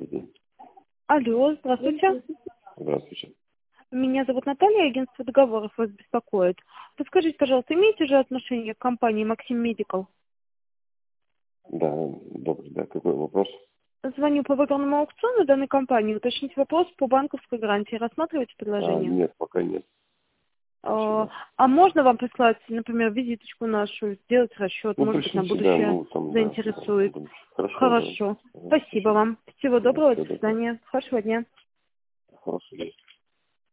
Добрый день. Алло, здравствуйте. Здравствуйте. Меня зовут Наталья, агентство договоров вас беспокоит. Подскажите, пожалуйста, имеете же отношение к компании Максим Медикал? Да, добрый, да. Какой вопрос? Звоню по выбранному аукциону данной компании. Уточнить вопрос по банковской гарантии. Рассматриваете предложение? Нет, пока нет. Спасибо. А можно вам прислать, например, визиточку нашу, сделать расчет, Ну, может быть, на пришлите, да, будущее там, да. заинтересует? Хорошо. Хорошо. Да. Спасибо вам. Всего Да, доброго, всего до доброго. свидания. Хорошего дня. Хорошо.